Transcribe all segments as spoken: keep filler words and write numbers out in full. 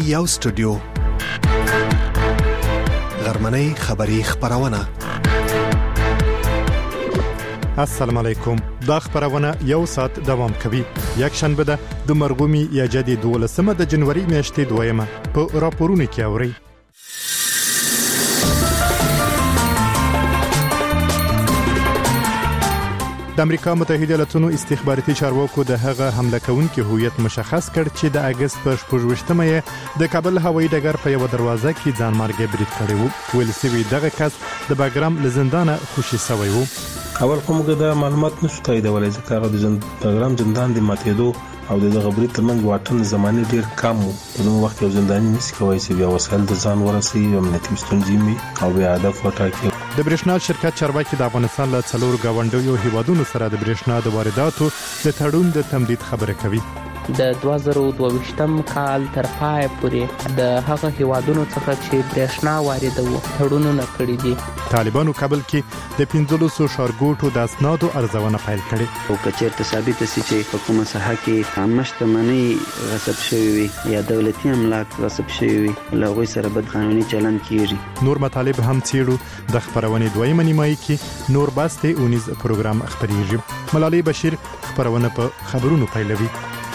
یو سټوډیو غرمنۍ خبری خبرونه. السلام علیکم. دا خبرونه یو ساعت دوام کوي. یک شنبه ده د مرغومي یا جدي دولسمه د جنوري میاشتې دویمه په راپورونو کې اوري. د امریکا متحده ایالاتونو استخباراتي چارواکو د هغه حمله کوونکي هویت مشخص کړ چې د اگست په شپږویشتمه د کابل هوایي ډګر په یو دروازه کې ځان مارګ برید کړی وو. ویل سوي دغه کس د باګرام لزندانه خوشي شوی وو. اول کومه د معلومات نشو تاییدولای ځکه هغه د باګرام زندان د ماتېدو او د غبري ترمنځ واټن زماني ډیر کم وو. په نو وخت یو زنداني نس کوي چې بیا وسایل د ځان ورسي او امنیتي ستونزې می او بیا هدف وټاکي. د برېښنا شرکت چارواکي د افغانستان له څلور غونډیو هیوادونو سره د برېښنا د وارداتو د تړون د تمدید خبره کوي. د دوه زره دوه ویشتم کال تر پای پورې د هغه هیوادونو څخه چې برېښنا واردوي تړونونه کړی دي. طالبانو کابل کې د پنځلسو ښارګوټو د اسنادو ارزونه پیل کړې. او کچېرته ثابت شي چې په کومه ساحه کې عامه شتمنۍ غصب شوی وي یا دولتي املاک غصب شوی وي له هغوی سره بد قانوني چلند کیږي. نور مطالب هم څېړو. د خبرونې دویمه نیمایي کې نور باسته اونیز پروګرام خبريږي. ملالۍ بشیر خبرونه په خبرونو پیلوي.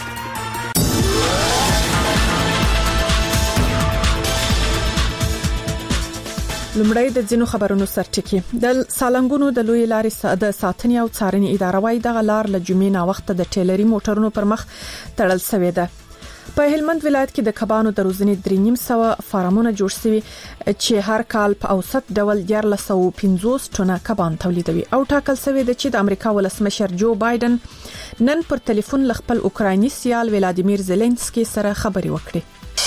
لمړی د ځینو خبرونو سرټکی. د سالنګونو د لوی لارې د ساتنې او څارنې اداره وايي د غلار له جمعې نا وخت د ټیلري موټرونو پر مخ تړل شوې ده. په هلمند ولایت کې د کبانو د روزنې درې نیم سو فارمونه جوړ شوي چې هر کال په اوسط ډول یارلس سو پنځوس ټنه کبان تولیدوي او ټاکل شوی دی چې د امریکا ولسمشر جو بایدن نن پر ټلیفون ل خپل اوکرایني سیال ولادیمیر زيلنسکي سره خبري وکړي.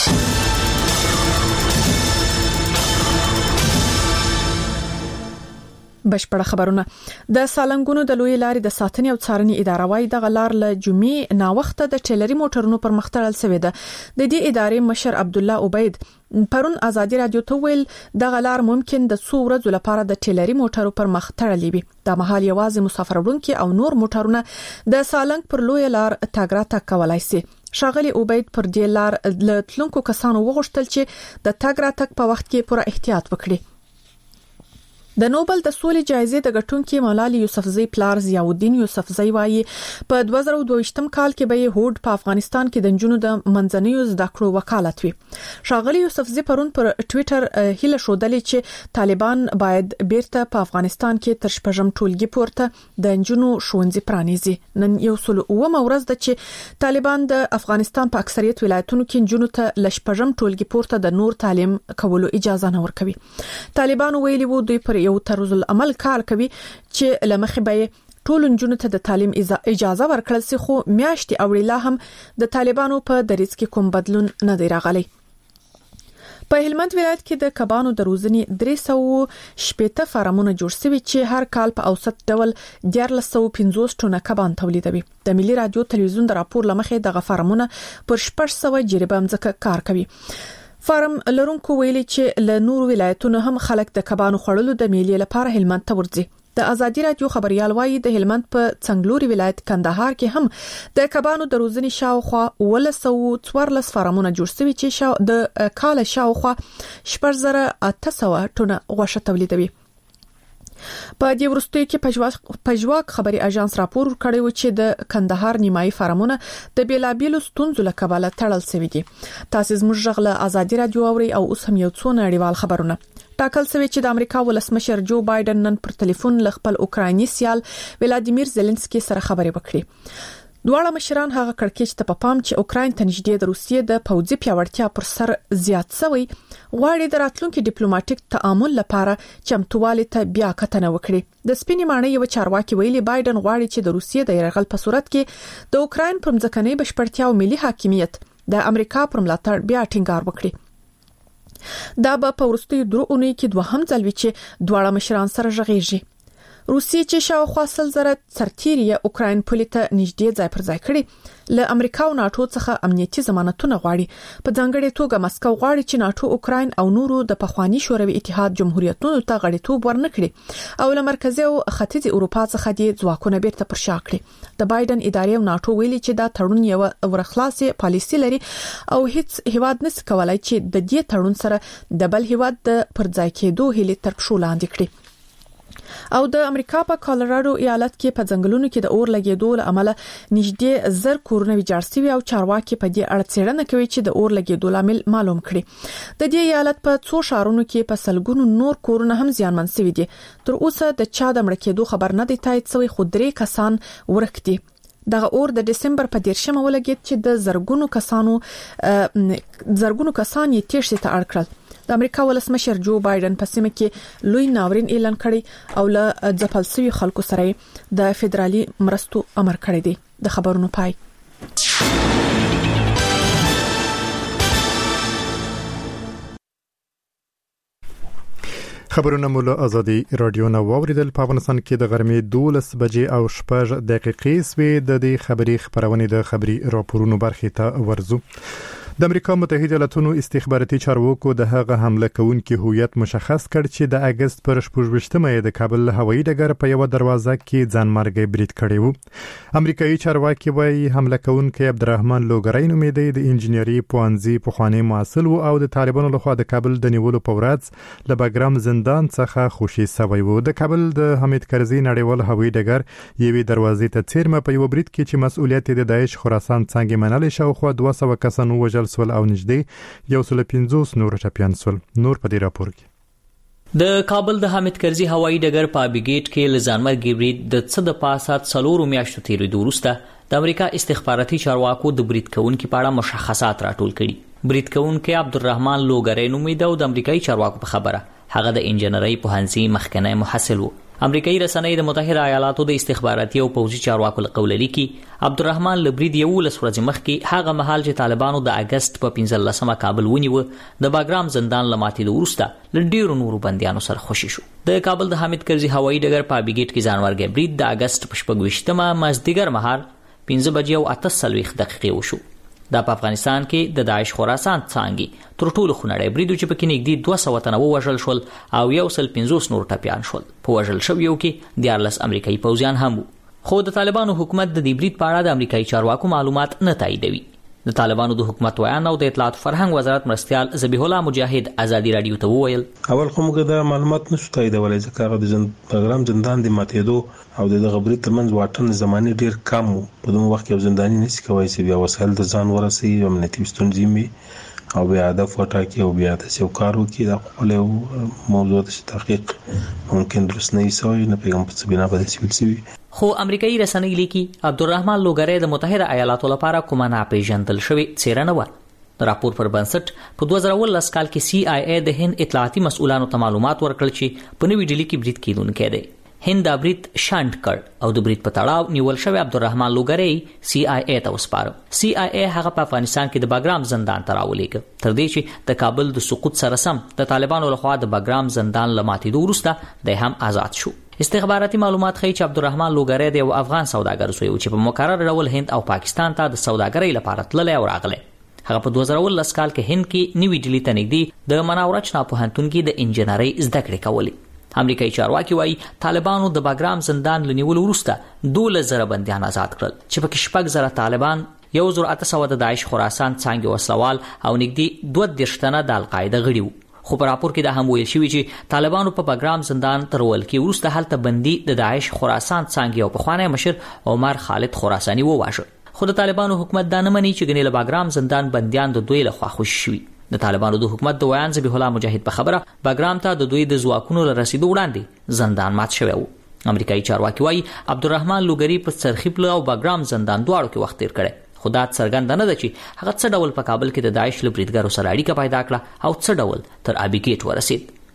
بشپړه خبرونه. د سالنګونو د لوی لارې د ساتنې او څارنې اداره وايي د غلار له جمعې نا وخت د ټیلري موټرونو پر مخ تړل شوی ده. د دې ادارې مشر عبد الله عبید پرون ازادي رادیو ته ویل د غلار ممکن د څو ورځې لپاره د ټیلري موټرو پر مخ تړلې وي. د مهال یوازې مسافر وړونکي او نور موټرونه د سالنګ پر لوی لار تګ راتګ کولای شي. شاغلی عبید پر دې لار له تلونکو کسانو وغوښتل چې د تګ راتګ په وخت کې پوره احتیاط وکړي. د نوبل د سولې جایزې د ګټونکي مولانا یوسفزئی پلار ضیاءالدین یوسفزئی وايي په دوه زره دوه ویشتم کال کې به هوډ په افغانستان کې د جنونو د منځنیو زده کړو وکالت وي. شاغلی یوسفزئی پرون پر ټوئیټر هیله شودلې چې طالبان باید بیرته په افغانستان کې تر شپږم ټولګي پورته د جنونو ښوونځي پرانیزي. نن یو سل اووه ورځ ده چې طالبان د افغانستان په اکثریت ولایتونو کې جنونو ته ل شپږم ټولګي پورته د نور تعلیم کولو اجازه نه ورکوي. طالبان ویلي وو دوی پر یو طرز العمل کار کوي چې لمخې به ټول جنونو ته د تعلیم اجازه ورکړل سي، خو میاشتې اوړیلا هم د طالبانو په دریځ کې کوم بدلون نه دی راغلی. په هلمند ولایت کې د کبانو د روزنې درې سو شپږ فارمونه جوړ شوي چې هر کال په اوسط ډول یارلس سو پنځوس ټنه کبان تولیدوي. د ملي رادیو تلویزیون د راپور لمخې دغه فارمونه پر شپږ سو جریبه مځکه کار کوي. فارم لرونکو ویلي چې له نورو ولایتونو هم خلک د کبانو خړلو د میلې لپاره هلمند ته ورځي. د ازادي رادیو خبريال وايي د هلمند په څنګلوري ولایت کندهار کې هم د کبانو د روزنې شاوخوا ولس او څوارلس فارمونه جوړ شوي چې شاو د کال شاوخوا شپږ زره اته سو ټنه غوښه تولیدوي. په دې ورستۍ کې پژواک خبري اژانس راپور کړی و چې د کندهار نیمایي فارمونه د بیلابیلو ستونزو له کبله تړل شوي دي. تاسو زموږ غږ ازادي رادیو اوري او اوس هم یو څو نړیوال خبرونه. ټاکل شوی چې د امریکا ولسمشر جو بایدن نن پر ټلیفون ل خپل اوکرایني سیال ولادیمیر زيلنسکي سره خبرې وکړي. دواړه مشران هغه کړکېچ ته په پام چې اوکراین ته نږدې د روسیې د پوځي پیاوړتیا پر سر زیات شوی غواړي د راتلونکو ډیپلوماټیک تعامل لپاره چمتووالي ته بیا کتنه وکړي. د سپینې ماڼۍ یو چارواکي ویلي بایدن غواړي چې د روسیې د یرغل په صورت کې د اوکراین پر ځمکنۍ بشپړتیا او ملي حاکمیت د امریکا پر ملاتړ بیا ټینګار وکړي. دا به په ورستیو درو اونۍ کې دوهم ځل وي چې دواړه مشران سره ژغېږي. روسیې چې شاوخوا سل زره سرتیري اوکراین پولیسه نږدې ځای پر ځای کړي له امریکا او ناتو څخه امنیتي ضمانتونه غواړي په ځانګړي توګه مسکو غواړي چې ناتو اوکراین او نورو د پخوانی شوروي اتحاد جمهوریتونو ته غړیتوب ورنکړي او له مرکزي او ختیځ اروپا څخه د ځواکونه بیرته پر شا کړي د بایدن ادارې او ناتو ویلي چې دا تړون یو ورخلاصي پالیسي لري او هیڅ هیواد نس کولای چې د دې تړون سره د بل هیواد د پر ځای کېدو هلي تر پښو لاندې کړي او د امریکا په کالراډو ایالت کې په ځنګلونو کې د اور لګیدو له امله نږدې زر کورونه ویجاړ شوي او چارواکي په دې اړه څېړنه کوي چې د اور لګیدو لامل معلوم کړي د دې ایالت په څو شهرونو کې په سلګونو نور کورونه هم زیانمن شوي دي تر اوسه د چا د مړ کېدو خبر نه دی تایید شوی خو درې کسان ورک دي دغه اور د دسمبر په دیرشمه ولګید چې د زرګونو کسانو زرګونو کسان یې تېښتې ته اړ کړل د امریکا ولسمشر جو بایدن په سیمه کې لوی ناورین اعلان کړی او له ځپل شوي خلکو سره د فدرالي مرستو امر کړی دی د خبرونو پای خبرونه مو له ازادي رادیو نه واوریدل په افغانستان کې د غرمې دولس بجې او شپږ دقیقې سوي د دې خبري خبرونه د خبري راپورونو برخې ته ورزو د امریکا متحده ایالاتونو استخباراتي چارواکو د هغه حمله کوونکي هویت مشخص کړ چې د اگست پر شپږمه د کابل هوایي ډګر په یو دروازه کې ځانمرګي برید کړی وو امریکایي چارواکي وايي حمله کوونکی عبدالرحمن لوګرای نومېدی د انجنیري پوهنځي پخوانی مسؤل او د طالبانو لخوا د کابل د نیولو په ورځ له بګرام زندان څخه خوشي شوی وو د کابل د حمید کرزي نړیوال هوایي ډګر یوې دروازې ته څیرمه په یو برید کې چې مسؤلیت د داعش خراسان څنګه منل شاوخوا دوه سوه کسان وژل سول او نږدې یو سل پنځوس نور ټپيان سول نور په دې راپور کې د کابل د حمید کرزي هوایي ډګر په ابيګیټ کې لزانمرګي برید د څه د پاسه څلورو میاشتو تیریدو وروسته د امریکا استخباراتي چارواکو د برید کوونکو په اړه مشخصات راټول کړي برید کوونکو عبدالرحمن لوګرای نومېده او د امریکایي چارواکو په خبره هغه د انجنیري پوهنځي مخکنی محصل وو امریکایي رسنۍ د متحده ایالاتو د استخباراتي او پوځي چارواکو لقول لیکي عبدالرحمن لبرید یو لس ورځې مخکې هغه مهال چې طالبانو د اگست په پنځلسمه کابل ونیو د باګرام زندان لماتې وروسته ل ډیرو نورو بندیانو سره خوشي شو د کابل د حمید کرزي هوایي ډګر په ابيګیټ کې ځانورګي برید د اگست په شپږویشتمه مازدیګر مهال پنځه بجې او اته څلوېښت دقیقې وشو دا په افغانستان کې د داعش خراسان څنګه تر ټولو خونړی برید چې پکې نږدې دوه سوه تنه وژل شول او یو سل پنځوس نور ټپيان شول په وژل شویو کې دیارلس امریکایي پوځیان هم خو د طالبانو حکومت د دې برید په اړه د امریکایي چارواکو معلومات نه تاییدوي د طالبانو د حکومت ویان او د اطلاعات فرهنګ وزارت مرستيال ذبیح الله مجاهد ازادي رادیو ته وویل اول خو موږ د معلومات نشو تاییدولای ځکه هغه د جن پروګرام زندان د ماتېدو او د غبري ترمنځ واټن زماني ډیر کم په دوه وخت کې زنداني نشي کوي چې بیا وسایل د ځان ورسي او امنیتي ستونزې او بیا هدف وټاکي او بیا د سوکارو کې د خپل موضوع د تحقیق ممکن درس نه وي نه پیغام په څه بنا باندې سویل سوي خو امریکایي رسنۍ لیکي عبدالرحمن لوګرای د متحده ایالاتو لپاره کومه ناپېژندل شوې څېړنه و د راپور پر بنسټ په دوه زره ولس کال کې سی آی ای د هند اطلاعاتي مسؤلانو ته معلومات ورکړل چې په نوې ډیلي کې برید کیدونکې دی هند دا برید شانډ کړ او د برید په تړاو نیول شوی عبدالرحمن لوګرای سی آی ای ته وسپاره سی آی ای هغه په افغانستان کې د باګرام زندان ته راولېږه تر دې چې د کابل د سقوط سره سم د طالبانو لخوا د باګرام زندان لماتېدو وروسته د هم آزاد شو استخباراتي معلومات ښیي چې عبدالرحمن لوګرای د یو افغان سوداګر زوی و چې په مقرر ډول هند او پاکستان ته د سوداګرۍ لپاره تللی او راغلی هغه په دوه زره ولس کال کې هند کې نوې ډیلي ته نږدې د مناورچنا پوهنتون کې د انجنیري زده کړې کولې امریکایي چارواکي وايي طالبانو د باګرام زندان لنیولو وروسته دوله زره بندیان آزاد کړل چې پکې شپږ زره طالبان یو زر اته سوه د داعش خراسان څنګه وسوال او نږدې دوه دېرش تنه د القاعده غړي وو خو په راپور کې دا هم ویل شوی چې طالبانو په باګرام زندان ترول کې وروسته هلته بندي د داعش خراسان څنګه او پخوانی مشر عمر خالد خراساني وواژه خو د طالبانو حکومت دا نه مني چې ګنې له باګرام زندان بنديان د دوی لخوا خوشي شوي د طالبانو د حکومت د ویان ذبیح الله مجاهد په خبره باګرام ته د دوی د ځواکونو له رسیدو وړاندې زندان مات شوی و امریکایي چارواکي وايي عبدالرحمن لوګری په سرخیپل او باګرام زندان دواړو کې وخت تیر کړی خدا څرګنده نه ده چې هغه څه ډول په کابل کې د داعش له بریدګرو سره اړیکه پیدا کړه او څه ډول تر ابيګیټ ورسید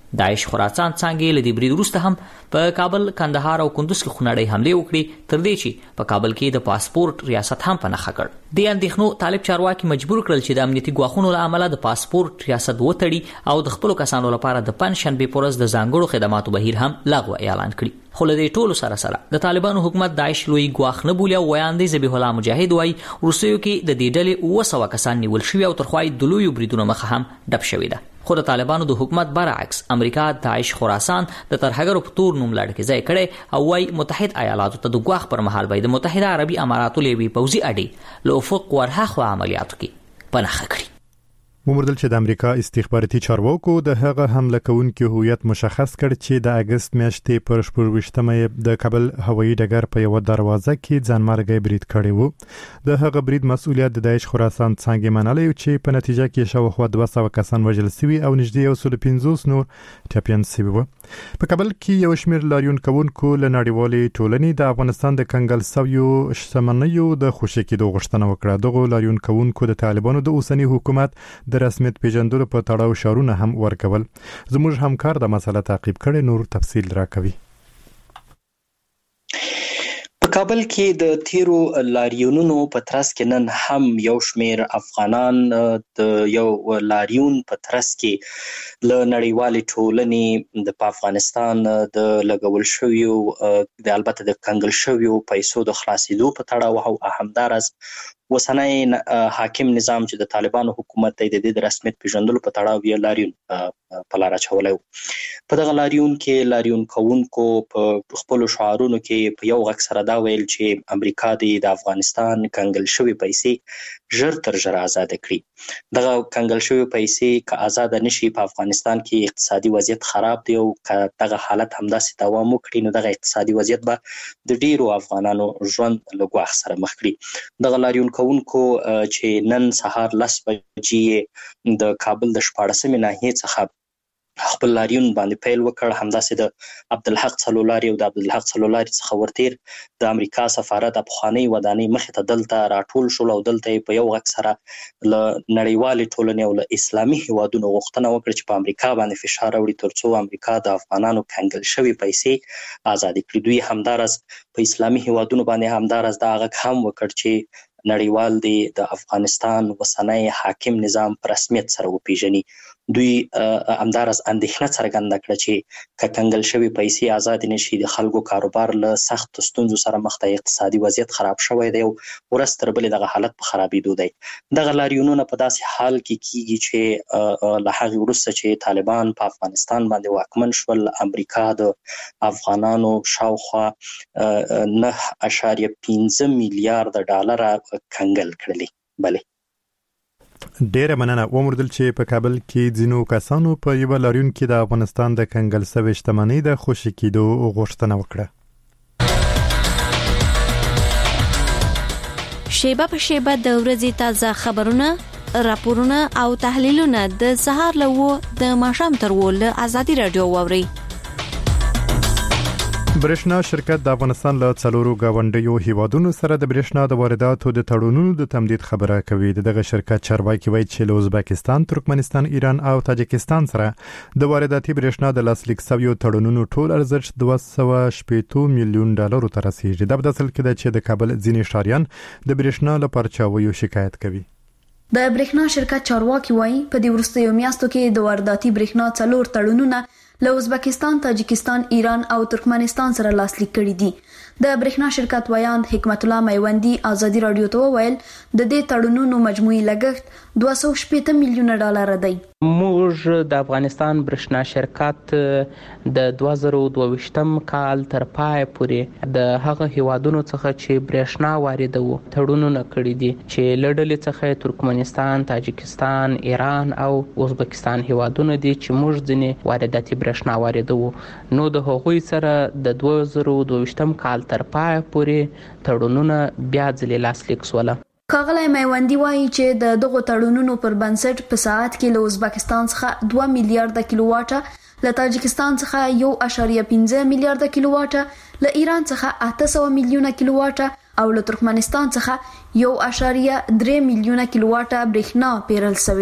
داعش خراسان څنګه لدی برید وروسته هم په کابل، کندهار او کندوز کې خونړۍ حمله وکړي، تر دې چې په کابل کې د پاسپورت ریاست هم په نخښه کړ. د اندېښنو طالب چارواکي مجبور کړل چې د امنیتي ګواښونو له امله د پاسپورت ریاست وتړي او د خپل کسانو لپاره د پنځشنبه په ورځ د ځانګړو خدماتو بهیر هم لغوه اعلان کړي. خو له دې ټولو سره سره د طالبانو حکومت داعش لوی ګواښ نه بولي او ویاندې ذبیح الله مجاهد وایي روسیو کې د دې ډلې اوه سوه کسان نیول شوي او تر خوای د لویو بریدونو مخه هم ډپ شوې ده. خو د طالبانو د حکومت برعکس امریکا داعش خراسان د ترهګرو په تور نوم لړ کې ځای کړي او وايي متحد ایالاتو ته د ګواښ پر مهال به د متحده عربي اماراتو لوی پوځي اډې له افق ورهاخوا عملیاتو کې پنهخه کړي. ومردل چې د امریکا استخباراتي چارواکو د هغه حمله کوونکو هویت مشخص کړ چې د اگست میاشتې پر شپږویشتمه د کابل هوایي ډګر په یو دروازه کې ځانمرګي برید کړی وو. د هغه برید مسؤلیت د داعش خراسان څنګه منلای چې په نتیجه کې شاوخوا دوه سوه کسان وژل شوي او نږدې یو سل پنځوس نور ټپیان شوي وو. په کابل کې یو شمېر لاریون کوونکو له نړیوالې ټولنې د افغانستان د کنګل سویو شتمنیو د خوشی کېدو غوښتنه وکړه. دغه لاریون کوونکو د طالبانو د اوسنی حکومت د رسمیت پیژندلو په تړاو شعارونه هم ورکول. زموږ همکار د مسله تعقیب کړي، نور تفصیل راکوي. په کابل کې د تیرو لاریونونو په ترڅ کې نن هم یو شمیر افغانان د یو لاریون په ترڅ کې له نړیوالې ټولنې د افغانستان د لګول شویو د البته د کنګل شویو پیسو د خلاصېدو په تړاو او همدارس وسنۍ حاکم نظام چې د طالبانو حکومت د دې د رسمیت پیژندلو په تړاو یې لاریون په لار اچولی و. په دغه لاریون کې لاریون کوونکو په خپلو شعارونو کې په یو غږ سره دا ویل چې امریکا د افغانستان کنګل شوي پیسې ژر تر ژره آزاده کړي. دغه کنګل شوي پیسې که آزاده نشي په افغانستان کې اقتصادي وضعیت خراب دی او که دغه حالت همداسې دوام وکړي نو دغه اقتصادي وضعیت به د ډیرو افغانانو ژوند له ګواښ سره مخ کړي. دغه لاریون کوونکو چې نن سهار لس بجې د کابل د شپاړسمې ناحیې څخه خپل لاریون باندې پیل وکړ، همداسې د عبدالحق څلولاري او د عبدالحق څلولاري څخه ورتیر د امریکا سفارت پخوانۍ ودانۍ مخې ته دلته راټول شول او دلته یې په یو غږ سره له نړیوالې ټولنې او له اسلامي هیوادونو غوښتنه وکړه چې په امریکا باندې فشار راوړي ترڅو امریکا د افغانانو کنګل شوي پیسې آزادې کړي. دوی همدارس په اسلامي هیوادونو باندې همدارس دا غږ هم وکړ چې نړیوال دی د افغانستان وسنۍ حاکم نظام په رسمیت سره وپیژني. دوی همدارس اندېښنه څرګنده کړه چې که کنګل شوي پیسې آزاد نشي د خلکو کاروبار له سخت ستونزو سره مخ دی، اقتصادي وضعیت خراب شوی دی او ورځ تر بلې دغه حالت په خرابېدو دی. دغه لاریونونه په داسې حال کې کیږي چې له هغې وروسته چې طالبان په افغانستان باندې واکمن شول، امریکا د افغانانو شاوخوا نه اشاریه پنځه میلیارډ ډالره کنګل کړلې. بله ډیره مننه. ومردل چې په کابل کې ځینو کسانو په یو لاریون کې د افغانستان د کنګل سوي شتمنۍ د خوشی کېدو غوښتنه وکړه. شیبه په شیبه د ورځې تازه خبرونه، راپورونه او تحلیلونه د سهار له و د ماښام تر و له ازادي رادیو واوري. برېښنا شرکت د افغانستان له څلورو گاونډیو هیوادونو سره د برېښنا د وارداتو د تړونونو د تمدید خبره کوي. دغه شرکت چارواکي وایي چې له ازبکستان، ترکمنستان، ایران او تاجکستان سره د وارداتي برېښنا د لاسلیک شویو تړونونو ټول ارزښت دوه سوه شپږ میلیون ډالرو ته رسیږي. دا په اصل کې د چې د کابل ځینې ښاریان د برېښنا لپاره چاویو شکایت کوي. د برېښنا شرکت چارواکي وایي په دې وروستیو میاشتو کې د وارداتي برېښنا څلور تړونونه له ازبکستان، تاجکستان، ایران او ترکمنستان سره لاسلیک کړي دي. د برېښنا شرکت ویاند حکمت الله میوندی ازادي رادیو ته وویل د دې تړونونو مجموعي لګښت دوه سوه شپږ میلیونه ډالر دی. موږ د افغانستان برېښنا شرکت د دوه زره دوه ویشتم کال تر پای پورې د هغه هیوادونو څخه چې برېښنا واردوي تړونونه کړي دي چې له ډلې څخه ترکمنستان، تاجکستان، ایران او ازبکستان هیوادونه دي چې موږ ځینې وارداتي برېښنا واردوي. نو د هغوی سره د دوه زره دوه ویشتم کال تر پای پورې تړونونه بیا ځلې لاسلیک شول. ښاغلی میوندي وایي چې د دغو تړونونو پر بنسټ په ساعت کې له ازبکستان څخه دوه میلیارډه کیلو واټه، له تاجکستان څخه یو اشاریه پنځه میلیارډه کیلو واټه، له ایران څخه اته سوه میلیونه کیلو واټه او له ترکمنستان څخه یو اشاریه درې میلیونه کیلو واټه برېښنا پیرل شوې ده.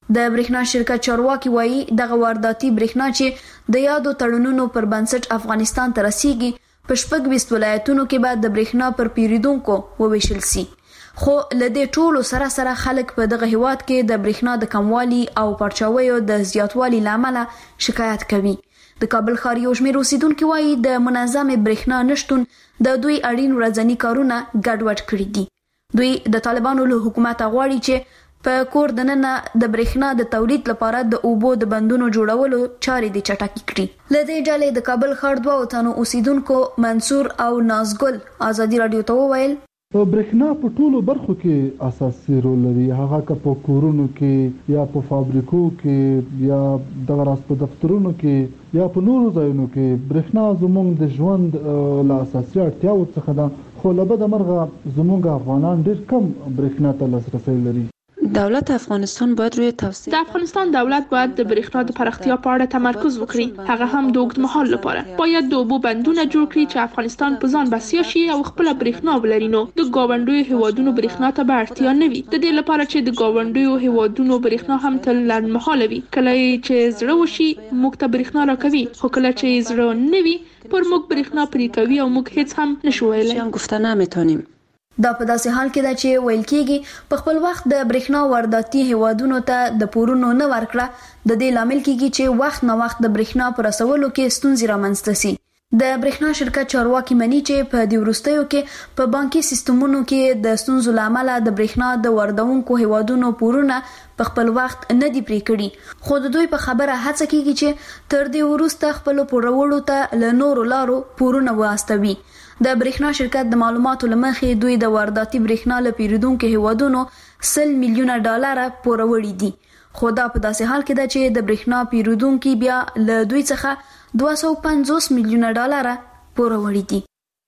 د برېښنا شرکت چارواکي وایي دغه وارداتي برېښنا چې د یادو تړونونو پر بنسټ افغانستان ته رسیږي په شپږ ویشت ولایتونو کې به د برېښنا پر پیریدونکو وویشل سي. خو لدې ټولو سره سره خلک په دغه هیواد کې د برېښنا د کموالي او پرچاویو د زیاتوالي لامل شکایت کوي. د کابل ښار یو شمېر اوسیدونکو وایي د منظم برېښنا نشټون د دوی اړین ورځنی کارونه ګډوډ کړي دي. دوی د طالبانو له حکومت غواړي چې په کور دننه د برېښنا د تولید لپاره د اوبو د بندونو جوړولو چارې د چټکې کړي. لدې ډلې د کابل ښار دوه تنو اوسیدونکو منصور او نازګل ازادي رادیو ته وویل برېښنا په ټولو برخو کې اساسي رول لري، هغه که په کورونو کې یا په فابریکو کې یا دغه راز په دفترونو کې یا په نورو ځایونو کې. برېښنا زموږ د ژوند له اساسي اړتیاو څخه ده، خو له بده مرغه زموږ افغانان ډېر کم برېښنا ته لاسرسی لري. دولت افغانستان باید روی توسعه د افغانستان دولت باید د برېښنا د پراختیا په اړه تمرکز وکړي، هغه هم د اوږدمهال لپاره. باید د اوبو بندونه جوړ کړي چې افغانستان په ځان بسیا شي او خپل برېښنا ولري. نو د ګاونډیو هیوادونو برېښنا ته به اړتیا نه وي، د دې لپاره چې د ګاونډیو هیوادونو برېښنا هم تل لنډمهاله وي. کله چې زړه وشي موږ ته برېښنا راکوي، خو کله چې زړه نه وي پر موږ برېښنا پرې کوي او موږ هیڅ هم نشو ویلای. هم گفته نمیتونیم. دا په داسې حال کې ده چې ویل کېږي په خپل وخت د برېښنا وارداتي هیوادونو ته د پورونو نه ورکړه د دې لامل کېږي چې وخت نه وخت د برېښنا پر رسولو کې ستونزې رامنځته سي. د برېښنا شرکت چارواکي مني چې په دې وروستیو کې په بانکي سیستمونو کې د ستونزو لامل د برېښنا د واردونکو هیوادونو پورونه په خپل وخت نه دی پرې کړي. خو د دوی په خبره هڅه کېږي چې تر دې وروسته خپل پورولو ته له نورو لارو پورونه واستوي. د برېښنا شرکت د معلوماتو لمخې دوی د وارداتي برېښنا له پیریدونکو هیوادونو سل میلیونه ډالر پور وړي دي. خو دا په داسې حال کې ده چې د برېښنا پیریدونکو بیا له دوی څخه دوه سوه او پنځوس میلیونه ډالر پور وړي دي.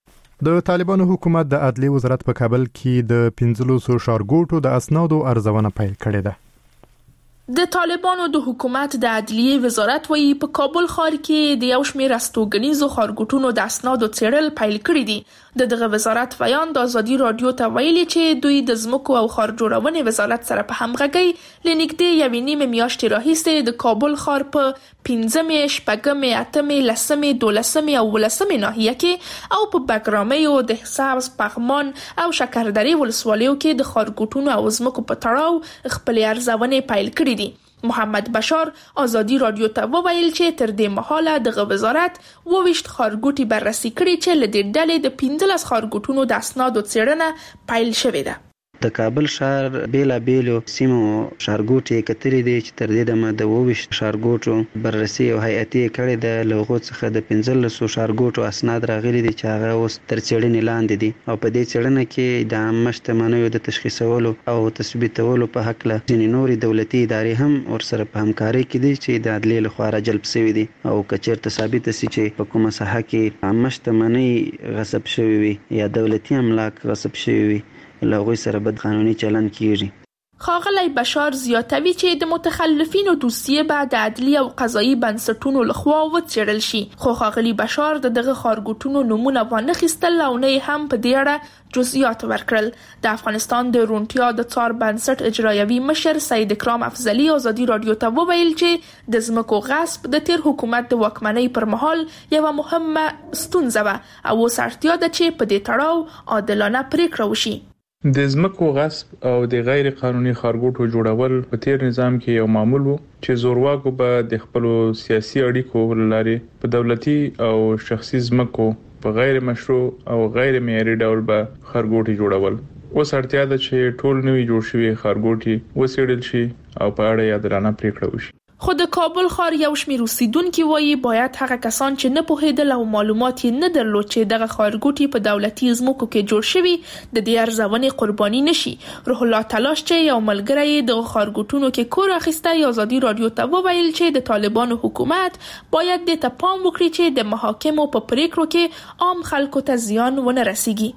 د طالبانو حکومت د عدلیې وزارت په کابل کې د پنځلسو ښارګوټو د اسنادو ارزونه پیل کړې ده. د طالبانو د حکومت د عدلیې وزارت وایي په کابل ښار کې د یو شمېر استوګنیزو ښارګوټونو د اسنادو څېړل پیل کړي دي. د دغه وزارت بیان د ازادي رادیو ته ویلي چې دوی د ځمکو او ښار جوړونې وزارت سره په همغږۍ له نږدې یوې نیمې میاشتې راهیسې د کابل ښار په پنځمې، شپږمې، اتمې، لسمې، دولسمې او ولسمې ناحیه کې او په بګرامیو، دهسبز، پغمان او شکردرې ولسوالیو کې د ښارګوټونو او ځمکو په تړاو خپلې ارزونې پیل کړي دي. محمد بشار ازادي رادیو ته وویل چې تر دې مهاله دغه وزارت وویشت ښارګوټي بررسي کړي چې له دې ډلې د پنځلس ښارګوټونو د اسنادو څېړنه پیل شوې ده. د کابل ښار بیلا بیلو سیمو ښارګوټي کتلې دي چې تر دې دمه د وویشت ښارګوټو بررسي او هیئتي کړې ده. له هغو څخه د پنځلسو ښارګوټو اسناد راغلي دي چې هغه اوس تر څېړنې لاندې دي او په دې څېړنه کې د عامه شتمنیو د تشخیصولو او تثبیتولو په هکله ځینې نورې دولتي ادارې هم ورسره په همکارۍ کې دي چې د عدلیې لخوا راجلب شوي دي. او که چېرته ثابته سي چې په کومه ساحه کې عامه شتمنۍ غصب شوي وي یا دولتي املاک غصب شوي وي له هغوی سره بد قانوني چلند کیږي. ښاغلی بشار زیاتوي چې د متخلفینو دوسیه به د عدلي او قضایي بنسټونو لخوا وڅېړل شي. خو ښاغلی بشار د دغه ښارګوټونو نومونه وانخیستل او نه یې هم په دې اړه جزئیات ورکړل. د افغانستان د روڼتیا د څار بنسټ اجرایوي مشر سید اکرام افضلي ازادي رادیو ته وویل چې د ځمکو غصب د تیر حکومت د واکمنۍ پر مهال یوه مهمه ستونزه وه او اوس اړتیا ده چې په دې تړاو عادلانه پریکړه وشي. د ځمکو غصب او د غیر قانوني ښارګوټو جوړول په تیر نظام کې یو معمول وو چې زورواکو به د خپلو سیاسي اړیکو لارې په دولتي او شخصي ځمکو په غیر مشروع او غیر معیاري ډول به ښارګوټي جوړول. اوس اړتیا ده چې ټول نوي جوړ شوي ښارګوټي وڅېړل شي او په اړه عادلانه پریکړه وشي. خو د کابل ښار یو شمېر اوسیدونکي وایي باید هغه کسان چې نه پوهېدل او معلومات یې نه درلود چې دغه ښارګوټي په دولتي ځمکو کې جوړ شوي د دې ارزونې قرباني نشي. روح الله تلاش چې یو ملګری یې د ښارګوټونو کې کور اخیستی ازادي رادیو ته وویل چې د طالبانو حکومت باید دې ته پام وکړي چې د محاکمو په پریکړو کې عام خلکو ته زیان ونه رسیږي.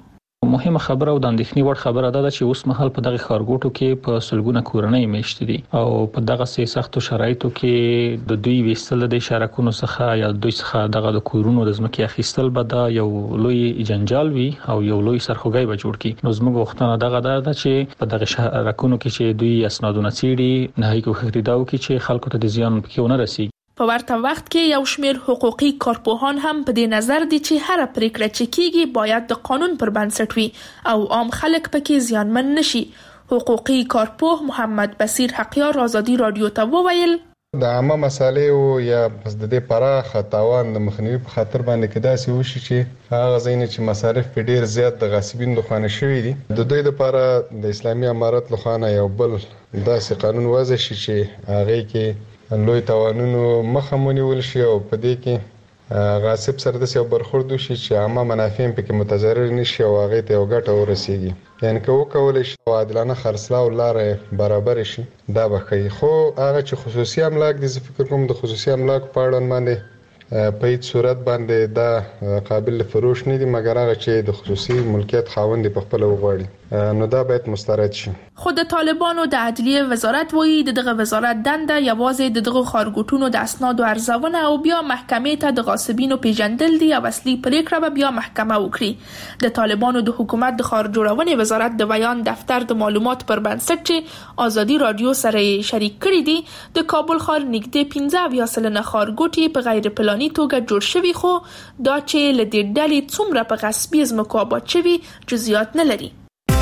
خو مهمه خبره او د اندېښنې وړ خبره ده چې اوس مهال په دغه خارګوټو کې په سلګونه کورنۍ میشت دي او په دغه سي سختو شرایطو کې د دوی وستل د شارکونو څخه یا دوی څخه دغه د کورونو د ځمکې اخیستل به دا یو لوی جنجال وي او یو لوی سرخوږی به جوړ کړي. نو زموږ وختونه دغه ده چې په دغه شارکونو کې چې دوی اسنادونه چیري نه هي کو خریداو کې چې خلکو ته د زیان پکې ونه رسیږي. په ورته وخت کې یو شمېر حقوقي کارپوهان هم په دې نظر دي چې هر پریکړه چې کیږي باید د قانون پر بنسټ وي او عام خلک پکې زیانمن نشي. حقوقي کارپوه محمد بصیر حقیار آزادي رادیو ته وویل د عامه مسالې او یا بس د دې پراخه تاوان د مخنیوي په خاطر باندې کې داسې وشي چې هغه ځین چې مصارف په ډیر زیات د غاصبین لخوا شوي دي د دوی لپاره د اسلامي امارت لخوا یو بل داسې قانون وضع شي چې هغه کې لوی تاوانونو مخه مونیول شي او په دې کې غاصب سره د یو برخورد شي چې عامه منافع پکې متضرر نشي او هغه ته یو ګټه ورسیږي. یعنی که وکول شي عادلانه خرڅلاو لارې برابر شي دا به کوي. خو هغه چې خصوصي املاک دي زه فکر کوم د خصوصي املاک په اړه باندې په هیڅ صورت باندې دا قابل فروش نه دي مګر هغه چې د خصوصي ملکیت خاوند په خپل وغواړي نو دا باید مسترد شي. خو د طالبانو د عدلیه وزارت وایي دغه وزارت دنده یوازې د دغه خارګوټونو د اسنادو ارزونه او بیا محکمې ته د غاصبینو پیژندل دي او اصلي پریکړه به بیا محکمه وکړي. د طالبانو د حکومت د خار جوړونې وزارت د بیان دفتر د معلومات پر بنسټ چې آزادي رادیو سره شریک کړي دي د کابل خار نږدې پنځه اویا سلنه خارګوټي په غیر پلاني توګه جوړ شوي خو دا چې له دې ډلې څومره په غصبي ځمکو آباد شوي جزئیات نه لري.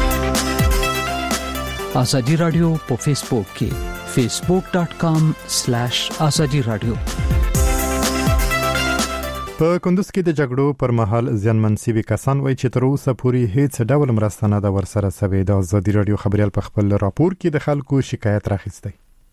آزادی رادیو په فیسبوک کې فیسبوک ډاٹ کام سلیش آزادی رادیو. په کندوز کې د جګړو پر مهال ځانمن سیوي کسان وایي چې تر اوسه پورې هیڅ ډول مرسته نه ده ورسره سوي. د آزادی رادیو خبريال په خپل راپور کې د خلکو شکایت راخیستی.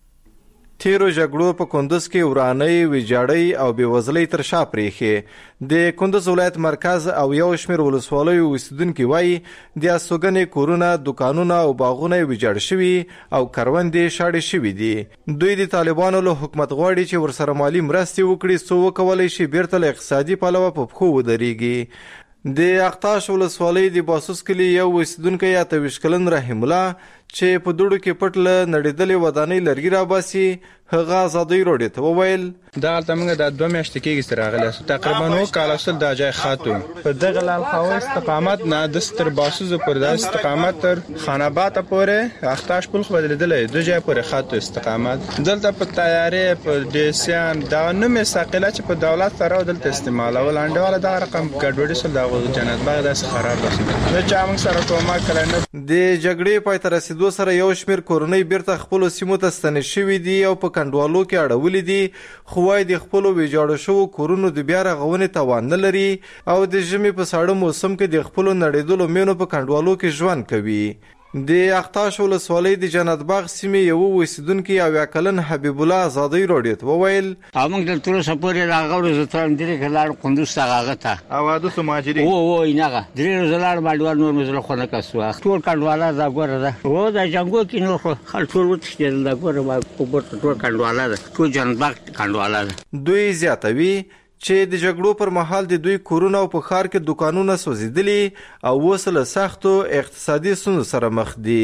تیرو جګړو په کندوز کې ورانۍ ویجاړۍ او بېوزلۍ تر شا پرېښې. د کندوز ولایت مرکز او یو شمېر ولسوالیو اوسیدونکي وایي د استوګنې کورونه دوکانونه او باغونه ویجاړ شوي او کروندې شاړې شوي دي. دوی د طالبانو له حکومت غواړي چې ورسره مالي مرستې وکړي څو وکولی شي بیرته له اقتصادي پلوه په پښو ودرېږي. د اقتاش ولسوالۍ د باسوس کلي یو اوسیدونکی اته ویشت کلن رحیم الله چې په دوړو کې پټ له نړېدلې ودانۍ لرګي راباسي هغه آزادۍ رادیو ته وویل دا هلته موږ د دوه میاشتې کېږي چې راغلی تقریبا اووه کاله شول دا ځای خاتو په دغه لال خوا استقامت نه د تر باسوسو پر د استقامت تر خاناباته پورې اختاش پل خو بدلېدلی دوه ځای پورې خاتو استقامت دلته په تیارې په ډیسیان دا نومې ثقیله چې په دولت سره دلته استعمالول انډهواله دا رقم ګډوډي سول دا جنت باغ داسې خراب شو نو چا موږ سره کومک کړی نه. د جګړې پای ته رسېدو سره یو شمېر کورنۍ بیرته خپلو سیمو ته ستنې شوي دي او په کنډوالو کې اړولي دي خو وايي د خپلو ویجاړو شوو کورونو د بیا رغونې توان نه لري او د ژمي په ساړه موسم کې د خپلو نړېدلو مینو په کنډوالو کې ژوند کوي. د اختاش ولسوالۍ د جنت باغ سیمې یو اوسیدونکي اویا کلن حبیب الله آزادۍ رادیو ته وویل موږ د تر اوسه پورې راغلو زه تر درې کلان قندوز ته هغه ته او د سماجري او او اینغه درې ورځې لاړ باندې نور مزله خو نه کسو ټول کډواله دا ګوره ده او دا جنگو کې نو خو خل ټول وتښتېدل دا ګوره ما په ټول کډواله ده ټول جنت باغ کډواله ده. دوی زیاتوي چې د جګړو پر مهال د دوی کورونه او په ښار کې دوکانونه سوځېدلي او اوس له سختو اقتصادي ستونزو سره مخ دي.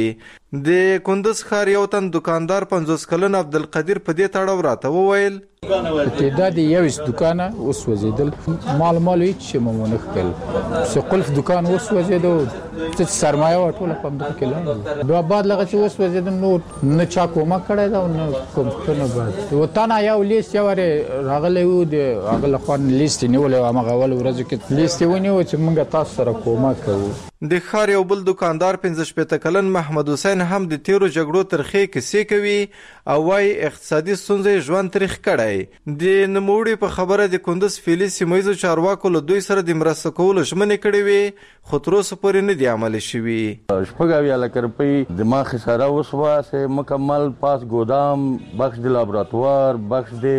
د کندوز ښار یو تن دکاندار پنځوس کلن عبدالقدیر په دې تړاو راته وویل تعداد یویش دکانه اوس وزیدل مال مال هیڅ ممونه خپل څو قلف دکان اوس وزیدو څه سرمایه ټول په دغه کې لاله بیا بعد لغه چې اوس وزیدل نو نه چا کومه کړی دا نو کوم کنه بعد وطن یو لیست یو راغلی و د هغه خان لیست نیولې هغه اول ورځ کې لیست ونیو چې موږ تاسو سره کومه کوو. د ښار یو بل دکاندار پنځه شپېته کلن محمد حسین هم د تیرو جګړو ترخې کیسې کوي او وايي اقتصادي ستونزې ژوند تریخ کړی. د نوموړي په خبره د کندوز فعلي سیمه چارواکو له دوی سره د مرسته کولو ژمنې کړې وې خو تر اوسه پورې نه دي عملي شوي. شپږ اویا لکه روپۍ دماغ خساره وسوه چې مکمل پاس ګودام بخش د لابراتوار بخش د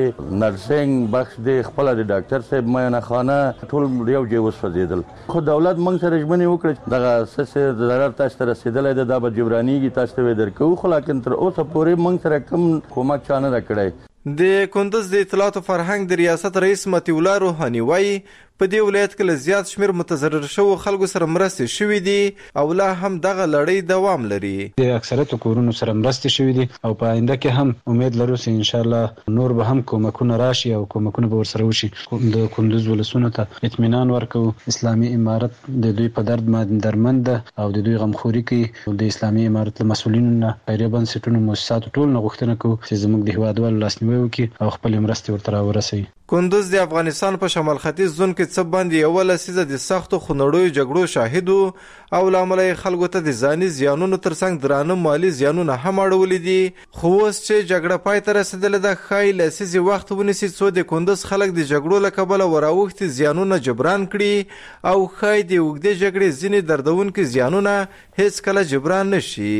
نرسنګ بخش د خپله د ډاکټر صاحب معاینه خانه ټول یو ځای وسوځېدل. خو دولت موږ سره ژمنې وکړه دغه څه ضرر تاسو ته رسېدلی دی دا به جبرانېږي تاسو ته به درکوو خو لکن تر اوسه پورې موږ سره کوم کومک چا نه ده کړی. د کندوز د اطلاعات او فرهنګ د ریاست رئیس مطیع الله روحاني وایي په دې ولایت کې له زیات شمیر متضرر شوو خلکو سره مرستې شوې دي او لا هم دغه لړۍ دوام لري. د اکثریت کورونو سره مرستې شوې دي او په آینده کې هم امید لرو چې ان شاء الله نور به هم کومکونه راشي او کومکونه به ورسره وشي. د کندوز ولسونو ته اطمینان ورکو. اسلامي امارت د دوی په درد باندې درمند ده او د دوی غمخوري کوي. د اسلامي امارت له مسؤلینو نه خیریه بنسټونو مؤسساتو ټول نه غوښتنه کوو چې زموږ د هیوادوالو لاسنیوي وکړي او خپل مرستې ورته راورسوي. کندوز د افغانستان په شمال ختیځ زون کې څه باندې یو لسیزه د سختو خونړیو جګړو شاهد او لامل خلکو ته د ځاني زیانونو ترڅنګ درانه مالی زیانونه هم اړولې دي. خو اوس چې جګړه پای ته رسیدلې ده ښایي لسیزې وخت ونیسي څو د کندوز خلک د جګړو له کبله وراوښتي زیانونه جبران کړي او ښایي د اوږدې جګړې ځینې دردونکي زیانونه هیڅ کله جبران نشي.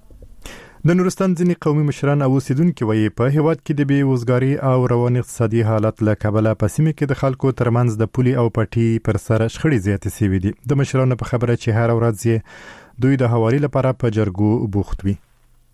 د نورستان ځینې قومي مشران او اوسیدونکي وایي په هیواد کې د بې وزګارۍ او روان اقتصادي حالت له کبله په سیمه کې د خلکو ترمنځ د پولي او پټي پر سر شخړې زیاتې شوې دي. د مشرانو په خبره چې هر ورځ دوی د هواري لپاره په جرګو بوخت وي.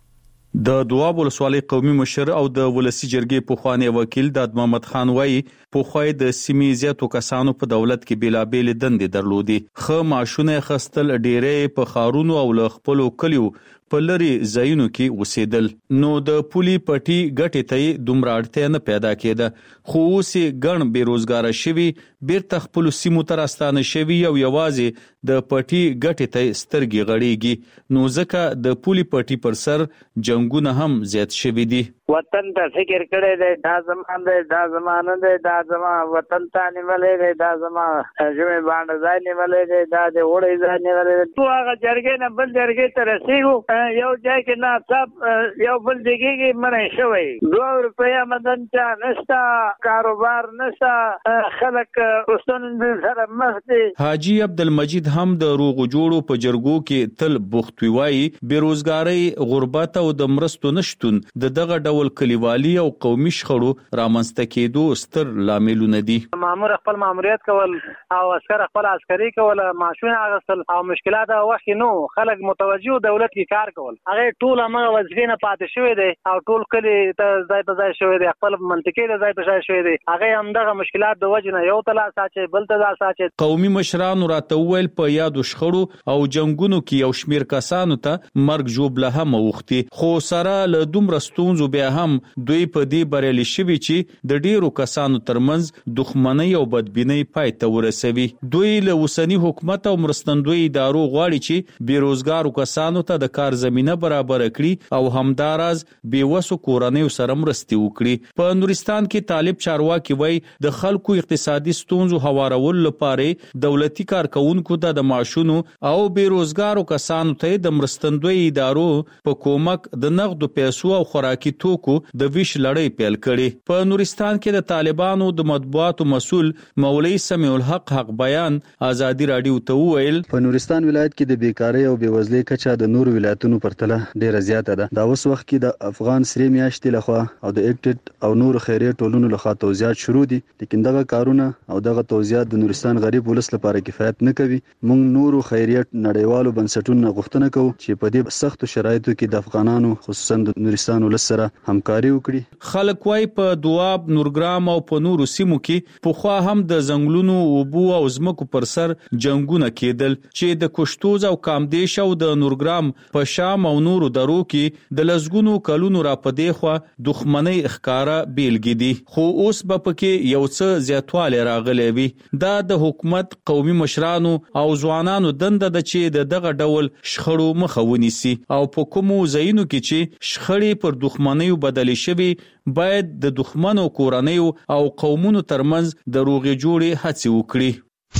د دواب ولسوالۍ قومي مشر او د ولسی جرګې پخوانی وکیل داد محمد خان وایي پخوای د سیمې زیاتو کسانو په دولت کې بیلابېل دندې درلودي. خو ماشونه خستل ډېرې په خارونو او له خپل کلیو په لري ځایونو کې اوسېدل. نو د پولي پټي ګټې ته دومره اړتیا نه پیدا کېده. خو اوس ګڼ بیروزګاره شوي بیرته خپل سیمو ته راستانه شوي او یوازې د پټي ګټې ته سترګې غړېږي. نو ځکه د پولي پټي پر سر جنگونه هم زیات شوي دي. وطن ته فکر کړی دی دا زمان دی دا زمانه دی دا زما وطن ته نیولې دی دا زما ژمې باندې ځای نیولې دی دا د وړې ځای نیولې دی. تو هغه جرګې نه بل جرګې ته رسېږو یو ځای کې ناڅاپ یو بل ځای کې منع شوی دوه روپۍ آمدن چا نشته کاروبار نشته خلک اوسنۍ سره مخ دي. حاجی عبدالمجید هم د روغ جوړو په جرګو کې تل بوخت وي. بیروزګاری غربت او د مرستو نشټون د دغه ډول کلیوالي او قومي شخړو رامنځته کېدو ستر لاملونه دي. مامور خپل ماموریت کول او عسكر خپل عسکري کول معاشونه اغستل او مشکلات وخت نو خلک متوجه دولت کې کار کول هغه ټول هغه وظیفې نه پاتې شوی دی او ټول کلی ته ځای په ځای شوی دی خپل منطقې ته ځای په ځای شوی دی هغه هم دغه مشکلات د وجه نه یو تلا ساتي بل ته ساتي. قومي مشرانو راته ویل په یادو شخړو او جنگونو کې یو شمیر کسانو ته مرګ جوړ له هم وختي. خو سره له دومره ستونزو بیا هم دوی په دې بریالي شوي چې د ډیرو کسانو ترمنځ دښمنۍ او بدبینۍ پای ته ورسوي. دوی له اوسنی حکومت او مرستندوی ادارو غواړي چې بیروزګارو کسانو ته د کار زمينه برابر کړي او همداراز بیوسو کورنیو سره مرستې وکړي. په نورستان کې طالب چارواکي وایي د خلکو اقتصادي ستونزو هوارول لپاره دولتي کارکونکو ته د معاشونو او بیروزګارو کسانو ته د مرستندوی ادارو په کومک د نقدو پیسو او خوراکي توکو د ویش لړۍ پیل کړي. په نورستان کې د طالبانو د مطبوعاتو مسول مولوی سمیع الحق حق بیان ازادي رادیو ته ویل په نورستان ولایت کې د بیکاری او بیوزلۍ کچه د نور ولایتونو پرتله ډیره زیاته ده. دا اوس وخت کې د افغان سری میاشتې لخوا او د ایکټډ او نور خیریه ټولونو لخوا توزیعات شروع دي لیکن دغه کارونه او دغه توزیعات د نورستان غریب ولس لپاره کفایت نه کوي. موږ نورو خیریه نړیوالو بنسټونو غوښتنه کوو چې په دې سختو شرایطو کې د افغانانو خصوصا د نورستان ولس سره همکاري وکړي. خلک وای په دواب نورګرام او په نورو سیمو کې پخوا هم د زنګلونو اوبو او زمکو پر سر جنگونه کېدل چې د کوشتوز او کامدیش او د نورګرام په شام او نورو درو کې د لزګونو کلونو را پدې خو دښمنۍ اخکارا بیلګې دي. خو اوس به پکې یو څه زیاتواله راغلی وي. دا د حکومت قومي مشرانو او ځوانانو دنده د چې د دغه ډول شخړو مخه ونیسي او په کومو ځایونو کې چې شخړې پر دښمنۍ بدلې شوي باید د دښمنو کورنیو او قومونو ترمنځ د روغې جوړې هڅې وکړي.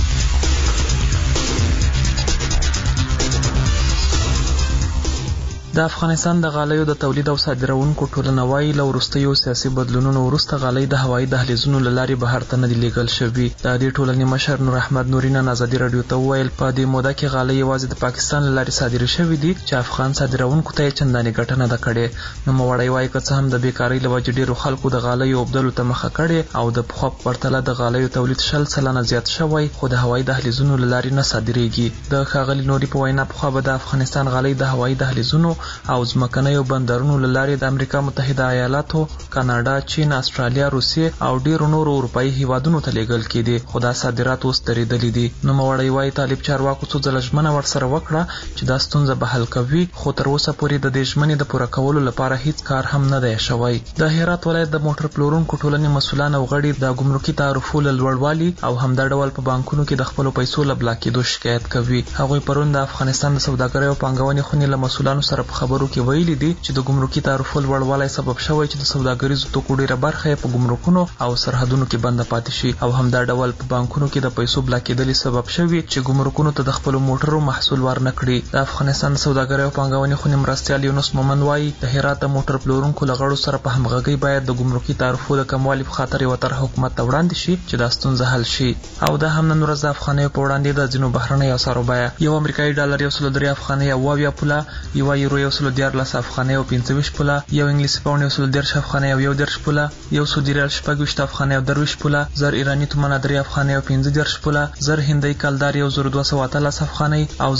د افغانستان د غالیو د تولید او صادرونکو ټولنه وايي له وروستیو سیاسي بدلونونو وروسته غالۍ د هوایي دهلیزونو له لارې بهر ته نه دي لیږل شوي. د دې ټولنې مشر نور احمد نوري نن ازادي رادیو ته وویل په دې موده کې غالۍ یوازې د پاکستان له لارې صادرې شوي دي چې افغان صادرونکو ته یې چندانې ګټه نه ده کړې. نوموړی وایي که څه هم د بیکارۍ له وجې ډېرو خلکو د غالیو اوبدلو ته مخه کړې او د پخوا په پرتله د غالیو تولید شل سلنه زیات شوی خو د هوایي دهلیزونو له لارې نه صادریږي. د ښاغلي نوري په وینا پخوا به د افغانستان غالۍ د هوایي دهلیزونو او ځمکنیو بندرونو لارې د امریکا متحده ایالاتو، کاناډا، چین، استرالیا، روسیې او ډیرو نورو اروپאי هیوادونو ته لیږل کېدي، خو دا صادرات اوس درېدلي دي. نو موړی وايي طالب چارواکو څو ځله ژمنه ورسره وکړه چې دا ستونزه به حل کوي، خو تر اوسه پورې د دې ژمنې د پوره کولو لپاره هیڅ کار هم نه دی شوی. د هرات ولایت د موټر پلورونکو ټولنې مسؤلان او غړي د ګمرکي تعرفو له لوړوالي او همدا ډول په بانکونو کې د خپلو پیسو له بلاک کېدو شکایت کوي. هغوی پرون د افغانستان د سوداګرۍ او پانګونې خونې له مسؤلانو سره په خبرو کې ویلي دي چې د ګمرکي تعرفو لوړوالی سبب شوی چې د سوداګریزو توکو ډیره برخه په ګمرکونو او سرحدونو کې بنده پاتې شي، او همدا ډول په بانکونو کې د پیسو بلاک کېدل سبب شوی چې ګمرکونو ته د خپلو موټرو محصول ورنکړي. د افغانستان د سوداګرۍ او پانګونې خونې مرستیال یونس مومن وايي د هرات د موټر پلورونکو له غړو سره په همغږۍ باید د ګمرکي تعرفو د کموالي په خاطر یو طرح حکومت ته وړاندې شي چې دا ستونزه حل شي. او دا هم نن ورځ د افغانیو په وړاندې د ځینو بهرنیو اسعارو بیه یو امریکایي ډالر یو سل درې افغانۍ او اویا پوله، یو یورو یو سل دیارلس افغانۍ او پنځه ویشت پوله، یو انګلیسي پاونډ یو سل دېرش افغانۍ او یو دېرش پوله، یو سعودي ریال شپږ ویشت افغانۍ او درویشت پوله، زر ایراني تومنه درې افغانۍ او پنځه دېرش پوله، زر هندۍ کلدار یو زر دوه سوه اتلس افغانۍ او